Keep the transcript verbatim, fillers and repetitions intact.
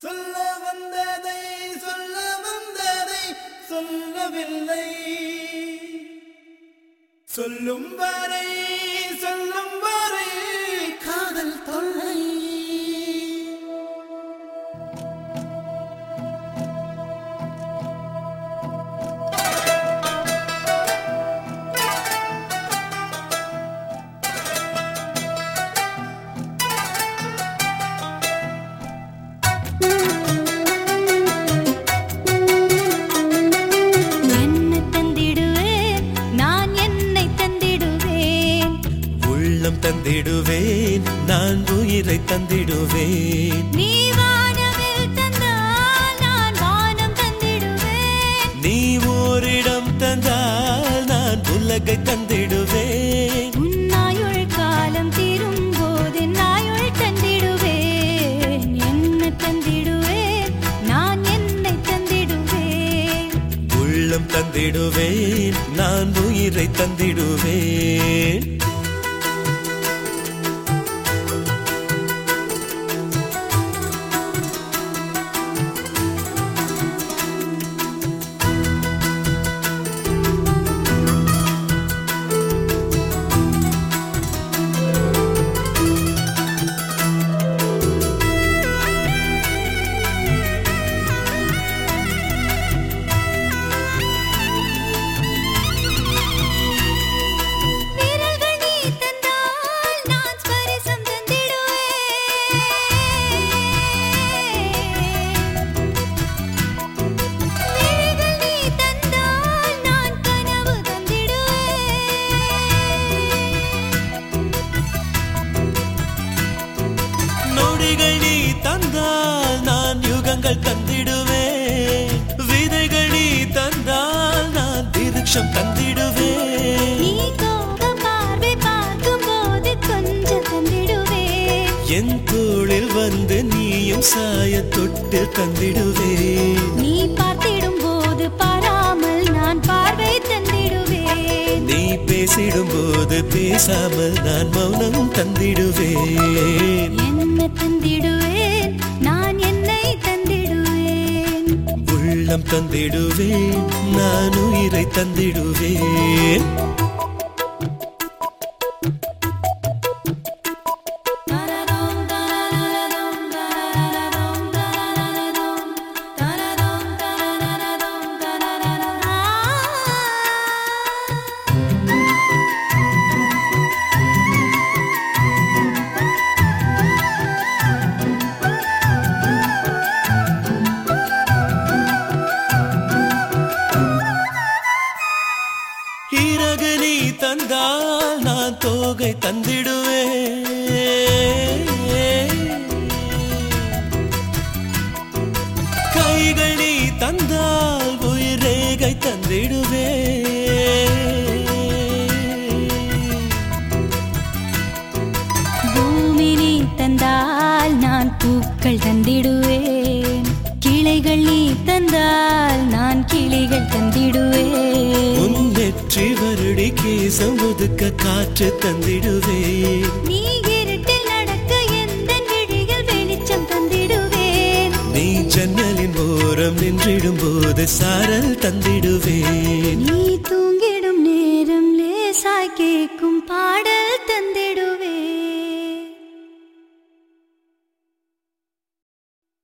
சொல்ல வந்ததை சொல்ல வந்ததை சொல்லவில்லை, சொல்லும் வரை சொல்லும் வரை காதல் தொல்லை. தந்திடுவேன் நான் உயிரை தந்திடுவேன், நீ வானவில் தந்தால் நான் வானம் தந்திடுவேன், நீ ஓரிடம் தந்தால் நான் உலகை தந்திடுவேன், உன்னாயுள் காலம் தீரும் போது நாயுள் தந்திடுவேன், என்ன தந்திடுவேன் நான் என்னை தந்திடுவேன், உள்ளம் தந்திடுவேன் நான் உயிரை தந்திடுவேன். தந்தால் நான் யுகங்கள் தந்திடுவேன், விதைகள் நீ தந்தால் நான் விருட்சம் தந்திடுவேன், நீ கோப பார்வை பார்க்கும் போது கொஞ்சம் தந்திடுவேன், என் தோளில் வந்து நீயும் சாய தொட்டு தந்திடுவேன், நீ பார்த்திடும் போது பாராமல் நான் பார்வை தந்திடுவேன், நீ பேசிடும் போது பேசாமல் நான் மௌனம் தந்திடுவேன், என்ன தந்திடுவேன் நான் என்னை தந்திடுவேன், உள்ளம் தந்திடுவேன் நான் உயிரை தந்திடுவேன். இறகு நீ தந்தால் நான் தோகை தந்திடுவேன், கைகள் நீ தந்தால் உயிரேகை தந்திடுவேன், பூமி நீ தந்தால் நான் பூக்கள் தந்திடுவேன், கிளைகள் நீ தந்தால் நான் கிளிகள் தந்திடுவேன், உன் வெற்றி வருடி கேசம் ஒதுக்க காற்று தந்திடுவேன், நீ இருட்டில் நடக்க எந்த விழிகள் வெளிச்சம் தந்திடுவேன், நீ ஜன்னலின் ஓரம் நின்றிடும் போது சாரல் தந்திடுவேன், நீ தூ